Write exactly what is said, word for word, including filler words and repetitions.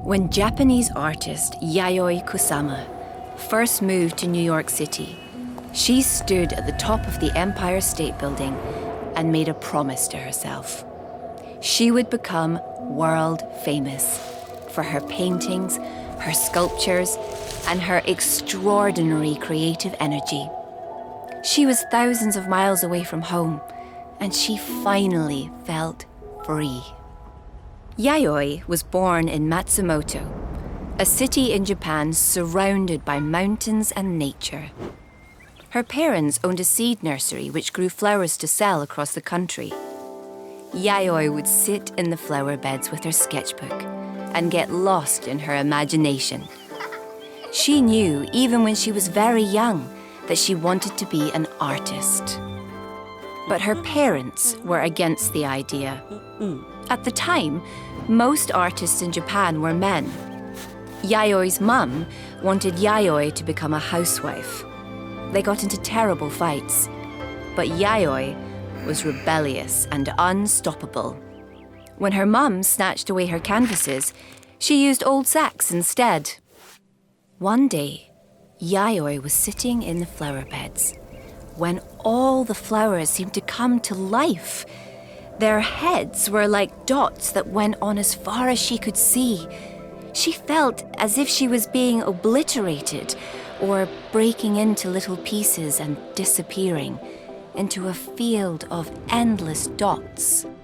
When Japanese artist Yayoi Kusama first moved to New York City, she stood at the top of the Empire State Building and made a promise to herself. She would become world famous for her paintings, her sculptures, and her extraordinary creative energy. She was thousands of miles away from home, and she finally felt free. Yayoi was born in Matsumoto, a city in Japan surrounded by mountains and nature. Her parents owned a seed nursery which grew flowers to sell across the country. Yayoi would sit in the flower beds with her sketchbook and get lost in her imagination. She knew, even when she was very young, that she wanted to be an artist. But her parents were against the idea. At the time, most artists in Japan were men. Yayoi's mum wanted Yayoi to become a housewife. They got into terrible fights, but Yayoi was rebellious and unstoppable. When her mum snatched away her canvases, she used old sacks instead. One day, Yayoi was sitting in the flower beds when all the flowers seemed to come to life. Their heads were like dots that went on as far as she could see. She felt as if she was being obliterated or breaking into little pieces and disappearing into a field of endless dots.